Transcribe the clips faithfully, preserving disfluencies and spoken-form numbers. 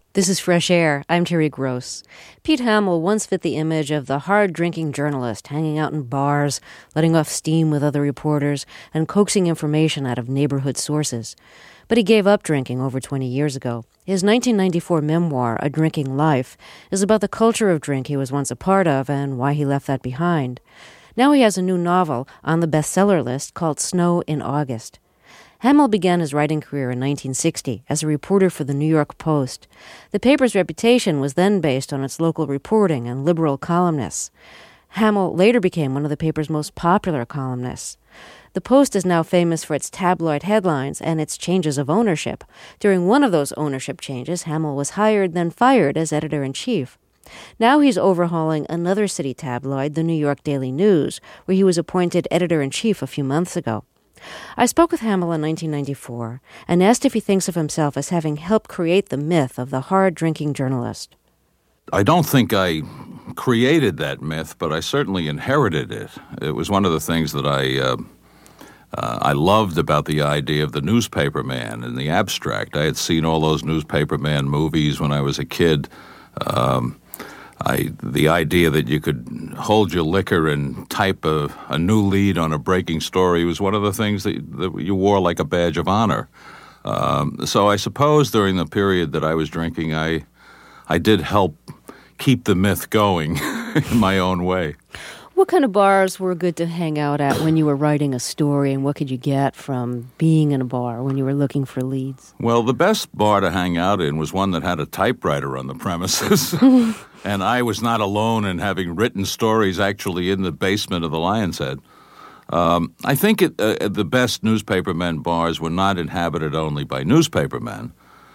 This is Fresh Air. I'm Terry Gross. Pete Hamill once fit the image of the hard-drinking journalist hanging out in bars, letting off steam with other reporters, and coaxing information out of neighborhood sources. But he gave up drinking over twenty years ago. His nineteen ninety-four memoir, A Drinking Life, is about the culture of drink he was once a part of and why he left that behind. Now he has a new novel on the bestseller list called Snow in August. Hamill began his writing career in nineteen sixty as a reporter for the New York Post. The paper's reputation was then based on its local reporting and liberal columnists. Hamill later became one of the paper's most popular columnists. The Post is now famous for its tabloid headlines and its changes of ownership. During one of those ownership changes, Hamill was hired, then fired as editor-in-chief. Now he's overhauling another city tabloid, the New York Daily News, where he was appointed editor-in-chief a few months ago. I spoke with Hamill in nineteen ninety-four and asked if he thinks of himself as having helped create the myth of the hard-drinking journalist. I don't think I created that myth, but I certainly inherited it. It was one of the things that I uh, uh, I loved about the idea of the newspaper man in the abstract. I had seen all those newspaper man movies when I was a kid. Um, I, the idea that you could hold your liquor and type a, a new lead on a breaking story was one of the things that, that you wore like a badge of honor. Um, so I suppose during the period that I was drinking, I I did help keep the myth going in my own way. What kind of bars were good to hang out at when you were writing a story, and what could you get from being in a bar when you were looking for leads? Well, the best bar to hang out in was one that had a typewriter on the premises. And I was not alone in having written stories actually in the basement of the Lion's Head. Um, I think it, uh, the best newspapermen bars were not inhabited only by newspapermen,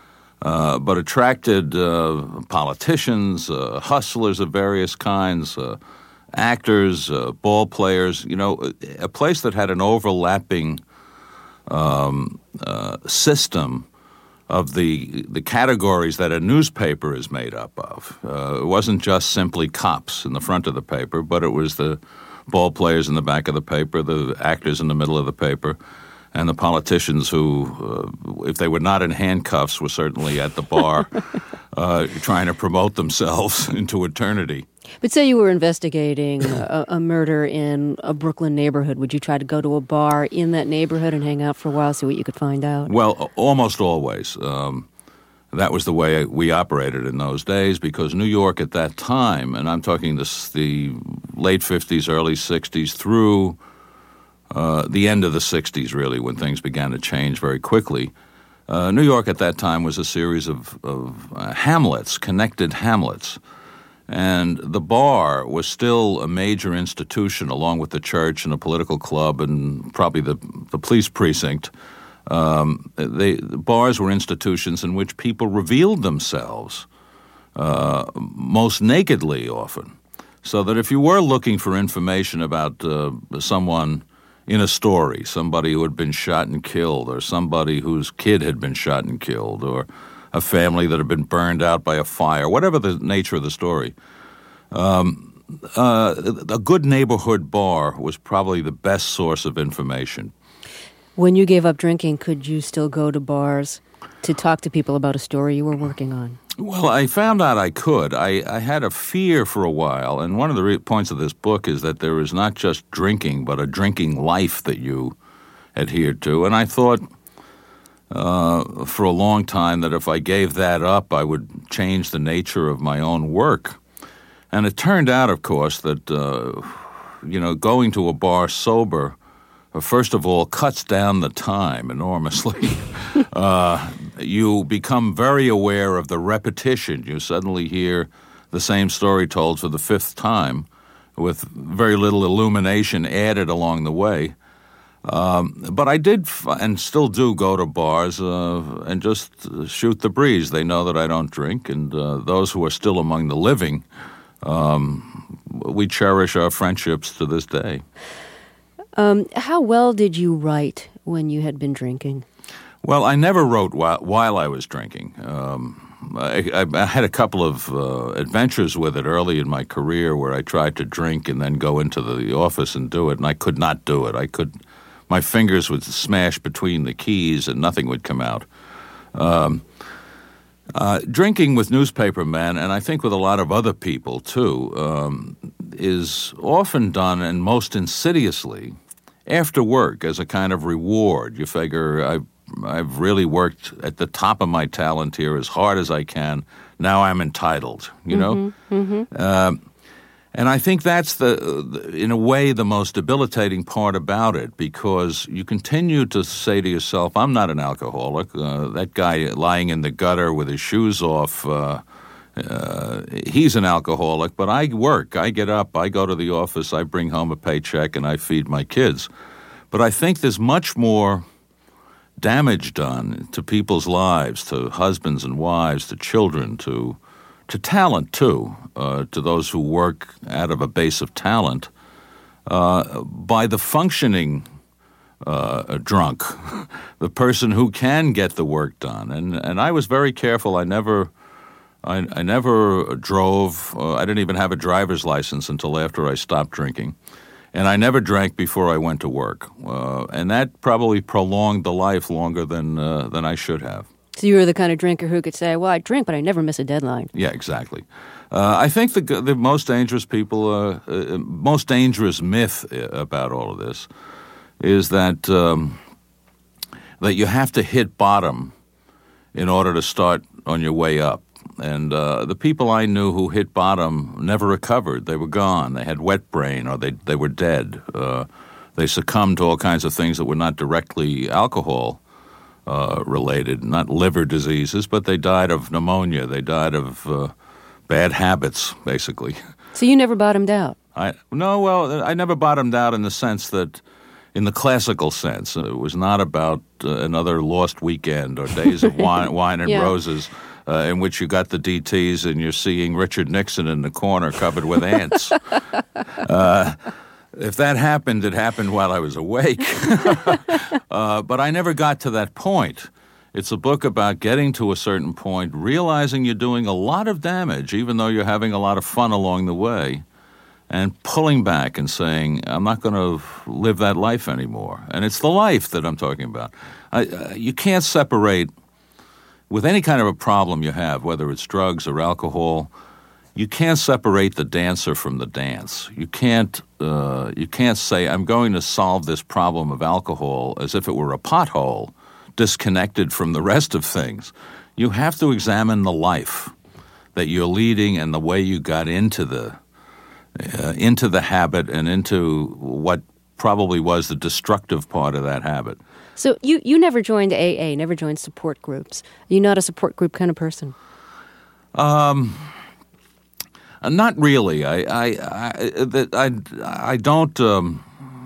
uh, but attracted uh, politicians, uh, hustlers of various kinds, uh, actors, uh, ball players, you know, a place that had an overlapping um, uh, system of the the categories that a newspaper is made up of. Uh, it wasn't just simply cops in the front of the paper, but it was the ball players in the back of the paper, the actors in the middle of the paper, and the politicians who, uh, if they were not in handcuffs, were certainly at the bar uh, trying to promote themselves into eternity. But say you were investigating a, a murder in a Brooklyn neighborhood. Would you try to go to a bar in that neighborhood and hang out for a while, see what you could find out? Well, almost always. Um, that was the way we operated in those days because New York at that time, and I'm talking this, the late fifties, early sixties, through uh, the end of the sixties, really, when things began to change very quickly. Uh, New York at that time was a series of, of uh, hamlets, connected hamlets. And the bar was still a major institution along with the church and a political club and probably the, the police precinct. Um, they, the bars were institutions in which people revealed themselves uh, most nakedly often. So that if you were looking for information about uh, someone in a story, somebody who had been shot and killed or somebody whose kid had been shot and killed or a family that had been burned out by a fire, whatever the nature of the story. Um, uh, a good neighborhood bar was probably the best source of information. When you gave up drinking, could you still go to bars to talk to people about a story you were working on? Well, I found out I could. I, I had a fear for a while, and one of the re- points of this book is that there is not just drinking, but a drinking life that you adhered to. And I thought Uh, for a long time that if I gave that up, I would change the nature of my own work. And it turned out, of course, that, uh, you know, going to a bar sober, uh, first of all, cuts down the time enormously. uh, you become very aware of the repetition. You suddenly hear the same story told for the fifth time with very little illumination added along the way. Um, but I did f- and still do go to bars uh, and just shoot the breeze. They know that I don't drink, and uh, those who are still among the living, um, we cherish our friendships to this day. Um, how well did you write when you had been drinking? Well, I never wrote while, while I was drinking. Um, I, I had a couple of uh, adventures with it early in my career where I tried to drink and then go into the office and do it, and I could not do it. I could... My fingers would smash between the keys and nothing would come out. Um, Uh, drinking with newspaper men, and I think with a lot of other people too, um, is often done, and most insidiously, after work as a kind of reward. You figure, I've, I've really worked at the top of my talent here as hard as I can. Now I'm entitled, you know? Mm-hmm, mm-hmm. Uh, and I think that's, the, the, in a way, the most debilitating part about it, because you continue to say to yourself, I'm not an alcoholic. Uh, that guy lying in the gutter with his shoes off, uh, uh, he's an alcoholic, but I work. I get up, I go to the office, I bring home a paycheck, and I feed my kids. But I think there's much more damage done to people's lives, to husbands and wives, to children, to to talent too, uh, to those who work out of a base of talent, uh, by the functioning uh, drunk, the person who can get the work done. And and I was very careful. I never, I, I never drove. Uh, I didn't even have a driver's license until after I stopped drinking. And I never drank before I went to work. Uh, and that probably prolonged the life longer than uh, than I should have. So you were the kind of drinker who could say, well, I drink, but I never miss a deadline. Yeah, exactly. Uh, I think the the most dangerous people, uh, uh, most dangerous myth about all of this is that um, that you have to hit bottom in order to start on your way up. And uh, the people I knew who hit bottom never recovered. They were gone. They had wet brain, or they they were dead. Uh, they succumbed to all kinds of things that were not directly alcohol uh, related, not liver diseases, but they died of pneumonia. They died of uh, bad habits, basically. So you never bottomed out? I no, well, I never bottomed out in the sense that, in the classical sense, it was not about uh, another lost weekend or days of wine, wine and yeah. roses. Uh, in which you got the D Ts and you're seeing Richard Nixon in the corner covered with ants. uh, if that happened, it happened while I was awake. uh, but I never got to that point. It's a book about getting to a certain point, realizing you're doing a lot of damage, even though you're having a lot of fun along the way, and pulling back and saying, I'm not going to live that life anymore. And it's the life that I'm talking about. I, uh, you can't separate. With any kind of a problem you have, whether it's drugs or alcohol, you can't separate the dancer from the dance. You can't uh, you can't say, I'm going to solve this problem of alcohol as if it were a pothole, disconnected from the rest of things. You have to examine the life that you're leading and the way you got into the uh, into the habit and into what probably was the destructive part of that habit. So you, you never joined A A, never joined support groups. Are you not a support group kind of person? Um, not really. I I I I, I don't um,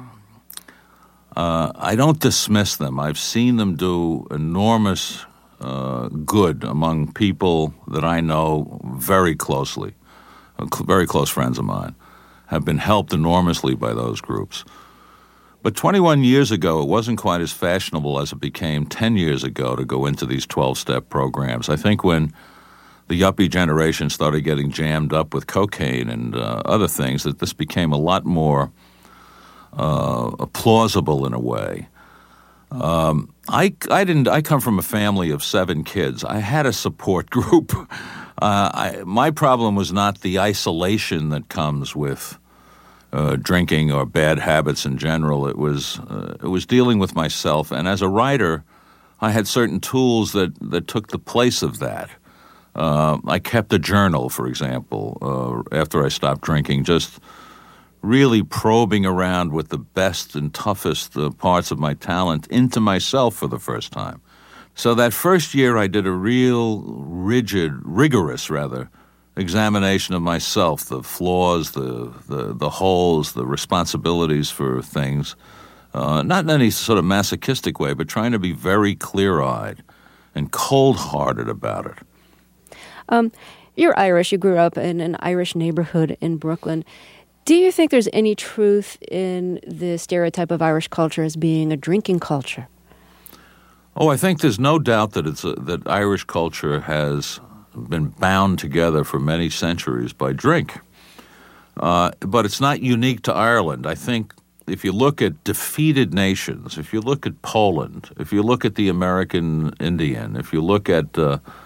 uh, I don't dismiss them. I've seen them do enormous uh, good among people that I know very closely. Very close friends of mine have been helped enormously by those groups. But twenty-one years ago, it wasn't quite as fashionable as it became ten years ago to go into these twelve-step programs. I think when the yuppie generation started getting jammed up with cocaine and uh, other things, that this became a lot more uh, plausible in a way. Um, I, I didn't. I come from a family of seven kids. I had a support group. uh, I, my problem was not the isolation that comes with Uh, drinking or bad habits in general. It was uh, it was dealing with myself, and as a writer, I had certain tools that, that took the place of that. Uh, I kept a journal, for example, uh, after I stopped drinking, just really probing around with the best and toughest uh, parts of my talent into myself for the first time. So that first year, I did a real rigid, rigorous rather, examination of myself, the flaws, the, the, the holes, the responsibilities for things, uh, not in any sort of masochistic way, but trying to be very clear-eyed and cold-hearted about it. Um, you're Irish. You grew up in an Irish neighborhood in Brooklyn. Do you think there's any truth in the stereotype of Irish culture as being a drinking culture? Oh, I think there's no doubt that it's a, that Irish culture has been bound together for many centuries by drink. Uh, but it's not unique to Ireland. I think if you look at defeated nations, if you look at Poland, if you look at the American Indian, if you look at uh,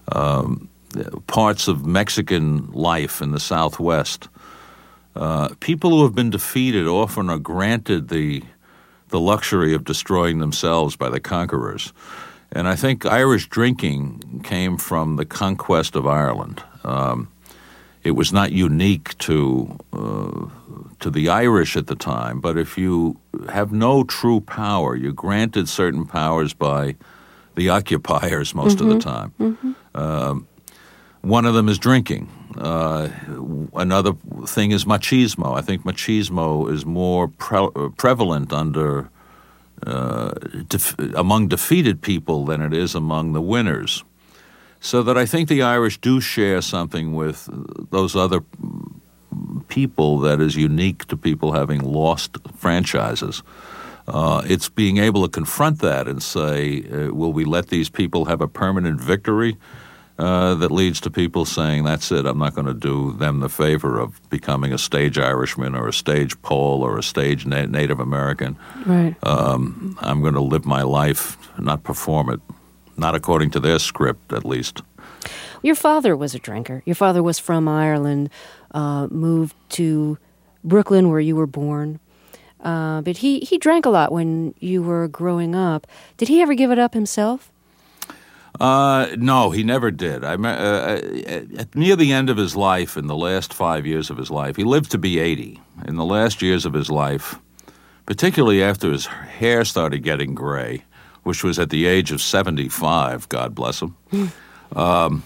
um, parts of Mexican life in the Southwest. Uh, people who have been defeated often are granted the the luxury of destroying themselves by the conquerors. And I think Irish drinking came from the conquest of Ireland. Um, it was not unique to uh, to the Irish at the time, but if you have no true power, you're granted certain powers by the occupiers most mm-hmm. of the time. Mm-hmm. Um, one of them is drinking. Uh, another thing is machismo. I think machismo is more pre- prevalent under uh, def- among defeated people than it is among the winners. So that I think the Irish do share something with those other people that is unique to people having lost franchises. Uh, it's being able to confront that and say, uh, will we let these people have a permanent victory uh, that leads to people saying, that's it, I'm not going to do them the favor of becoming a stage Irishman or a stage Pole or a stage na- Native American. Right. Um, I'm going to live my life, not perform it, not according to their script, at least. Your father was a drinker. Your father was from Ireland, uh, moved to Brooklyn where you were born. Uh, but he, he drank a lot when you were growing up. Did he ever give it up himself? Uh, no, he never did. I uh, at, near the end of his life, in the last five years of his life, he lived to be eighty. In the last years of his life, particularly after his hair started getting gray, which was at the age of seventy-five, God bless him, um,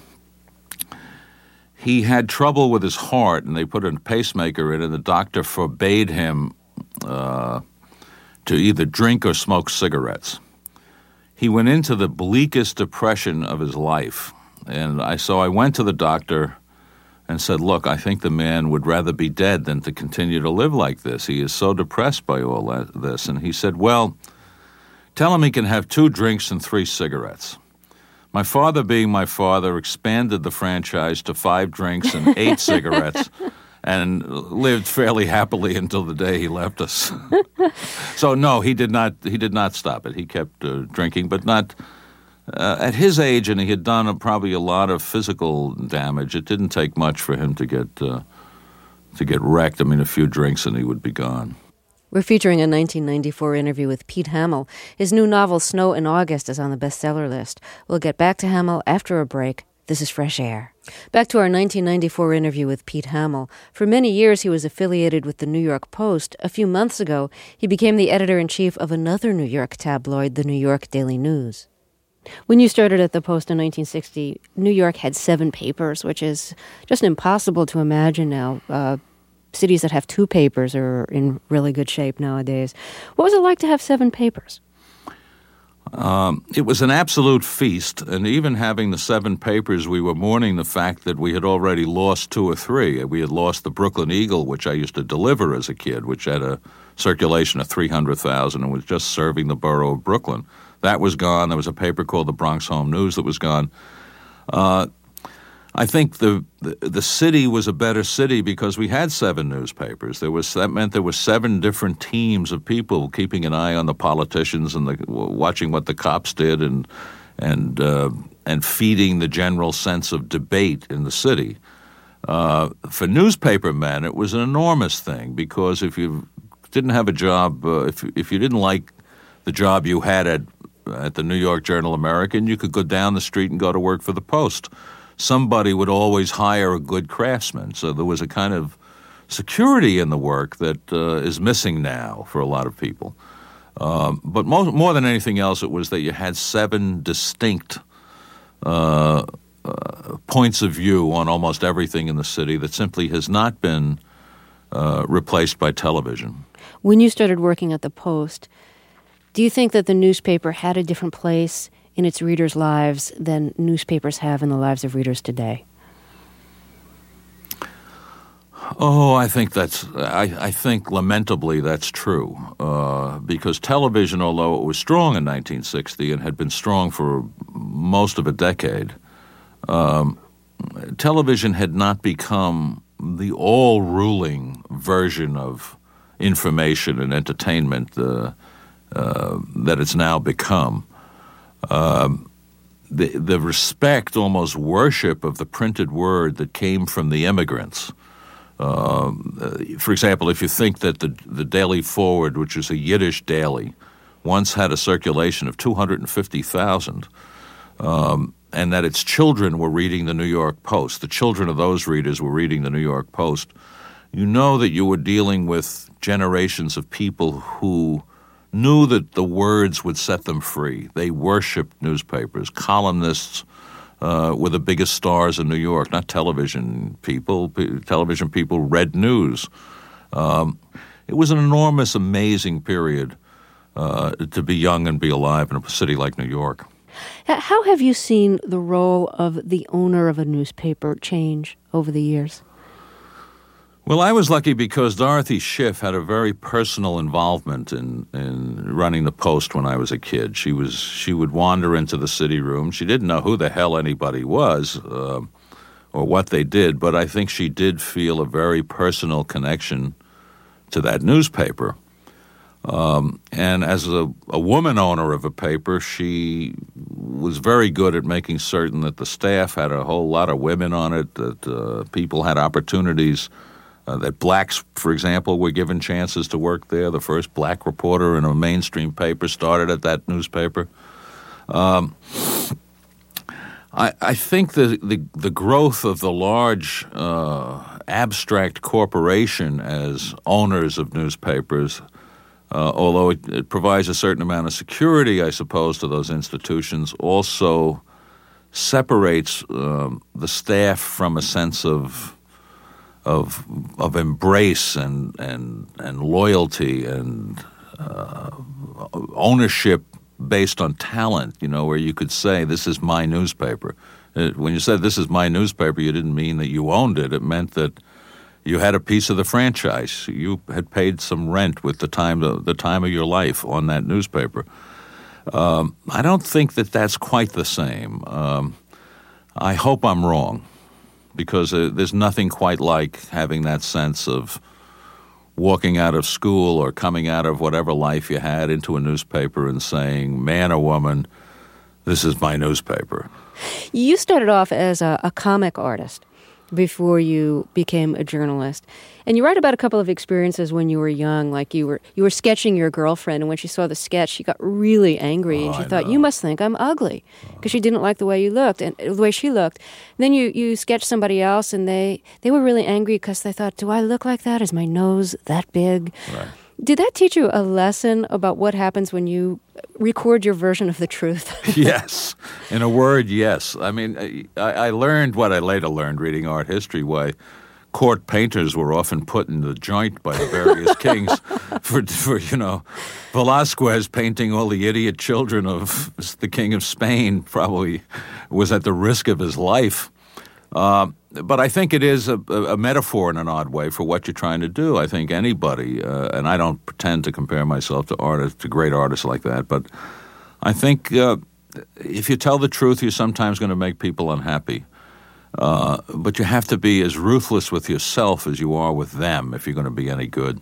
he had trouble with his heart, and they put a pacemaker in, and the doctor forbade him uh, to either drink or smoke cigarettes. He went into the bleakest depression of his life, and I so I went to the doctor and said, look, I think the man would rather be dead than to continue to live like this. He is so depressed by all that, this. And he said, well, tell him he can have two drinks and three cigarettes. My father, being my father, expanded the franchise to five drinks and eight cigarettes and lived fairly happily until the day he left us. So no, he did not. He did not stop it. He kept uh, drinking, but not uh, at his age, and he had done a, probably a lot of physical damage. It didn't take much for him to get uh, to get wrecked. I mean, a few drinks and he would be gone. We're featuring a nineteen ninety-four interview with Pete Hamill. His new novel, Snow in August, is on the bestseller list. We'll get back to Hamill after a break. This is Fresh Air. Back to our nineteen ninety-four interview with Pete Hamill. For many years, he was affiliated with the New York Post. A few months ago, he became the editor-in-chief of another New York tabloid, the New York Daily News. When you started at the Post in nineteen sixty, New York had seven papers, which is just impossible to imagine now. Uh, cities that have two papers are in really good shape nowadays. What was it like to have seven papers? Um, it was an absolute feast, and even having the seven papers, we were mourning the fact that we had already lost two or three. We had lost the Brooklyn Eagle, which I used to deliver as a kid, which had a circulation of three hundred thousand and was just serving the borough of Brooklyn. That was gone. There was a paper called the Bronx Home News that was gone. Uh, I think the, the the city was a better city because we had seven newspapers. There was that meant there were seven different teams of people keeping an eye on the politicians and the, watching what the cops did and and uh, and feeding the general sense of debate in the city. Uh, for newspaper men, it was an enormous thing because if you didn't have a job, uh, if if you didn't like the job you had at at the New York Journal-American, you could go down the street and go to work for the Post. Somebody would always hire a good craftsman. So there was a kind of security in the work that uh, is missing now for a lot of people. Um, but more, more than anything else, it was that you had seven distinct uh, uh, points of view on almost everything in the city that simply has not been uh, replaced by television. When you started working at the Post, do you think that the newspaper had a different place in its readers' lives than newspapers have in the lives of readers today? Oh, I think that's, I, I think lamentably that's true. Uh, because television, although it was strong in nineteen sixty and had been strong for most of a decade, um, television had not become the all-ruling version of information and entertainment uh, uh, that it's now become. Um, the the respect, almost worship of the printed word that came from the immigrants. Um, uh, for example, if you think that the the Daily Forward, which is a Yiddish daily, once had a circulation of two hundred fifty thousand, um, and that its children were reading the New York Post, the children of those readers were reading the New York Post, you know that you were dealing with generations of people who knew that the words would set them free. They worshipped newspapers. Columnists uh, were the biggest stars in New York, not television people. P- television people read news. Um, it was an enormous, amazing period uh, to be young and be alive in a city like New York. How have you seen the role of the owner of a newspaper change over the years? Well, I was lucky because Dorothy Schiff had a very personal involvement in, in running the Post when I was a kid. She was she would wander into the city room. She didn't know who the hell anybody was uh, or what they did, but I think she did feel a very personal connection to that newspaper. Um, and as a, a woman owner of a paper, she was very good at making certain that the staff had a whole lot of women on it, that uh, people had opportunities. Uh, that blacks, for example, were given chances to work there. The first black reporter in a mainstream paper started at that newspaper. Um, I, I think the, the, the growth of the large uh, abstract corporation as owners of newspapers, uh, although it, it provides a certain amount of security, I suppose, to those institutions, also separates um, the staff from a sense of of of embrace and and and loyalty and uh, ownership based on talent, you know, where you could say, this is my newspaper. It, when you said this is my newspaper, you didn't mean that you owned it. It meant that you had a piece of the franchise. You had paid some rent with the time the, the time of your life on that newspaper. Um, I don't think that that's quite the same. Um, I hope I'm wrong, because uh, there's nothing quite like having that sense of walking out of school or coming out of whatever life you had into a newspaper and saying, man or woman, this is my newspaper. You started off as a, a comic artist before you became a journalist. And you write about a couple of experiences when you were young, like you were you were sketching your girlfriend, and when she saw the sketch, she got really angry, and oh, she I thought, know. you must think I'm ugly, because she didn't like the way you looked, and the way she looked. And then you, you sketched somebody else, and they, they were really angry because they thought, do I look like that? Is my nose that big? Right. Did that teach you a lesson about what happens when you record your version of the truth? Yes. In a word, yes. I mean, I, I learned what I later learned reading art history, why court painters were often put in the joint by the various kings for, for, you know, Velázquez painting all the idiot children of the king of Spain probably was at the risk of his life. Uh, but I think it is a, a metaphor in an odd way for what you're trying to do. I think anybody, uh, and I don't pretend to compare myself to artists, to great artists like that, but I think uh, if you tell the truth, you're sometimes going to make people unhappy. Uh, but you have to be as ruthless with yourself as you are with them if you're going to be any good.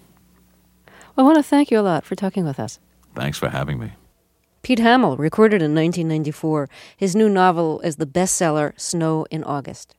I want to thank you a lot for talking with us. Thanks for having me. Pete Hamill recorded in nineteen ninety-four. His new novel is the bestseller Snow in August.